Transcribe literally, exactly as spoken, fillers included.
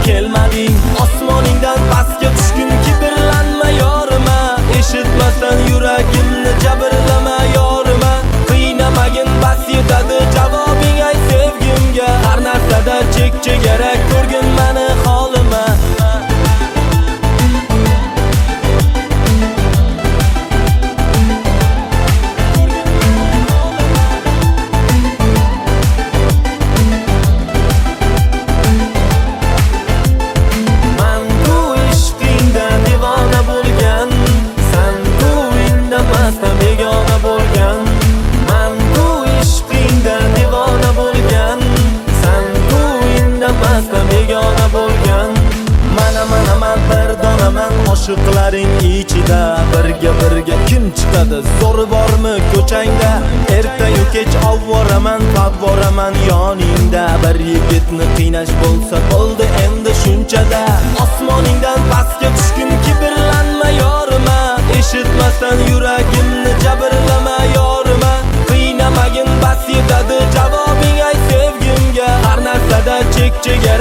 kelmading. Osmoningdan pastga tushgin kibrlanma yorima, eshitmasdan yuragimni jabrlama yorima. Qiynamagin bas yetadi javobing ay sevgimga. Har narsada chek chegara ko'rgin meni holima. Begona bo'lgan, men bu ishqingda devona bo'lgan, sen bu indamasdan begona bo'lgan. Mana mana men bir donaman oshiqlaring ichida, birga birga kim chiqadi zo'ri bormi ko'changda? Ertayu kech avvoraman, favvoraman yoningda. Bir yigitni qiynash bo'lsa bo'ldi endi shunchada. Osmoningdan pastga tushgin kibrlanma yorima, eshitmasdan yuragimni jabrlama yorima. Qiynamagin bas yetadi javobing ay sevgimga. Har narsada chek chegara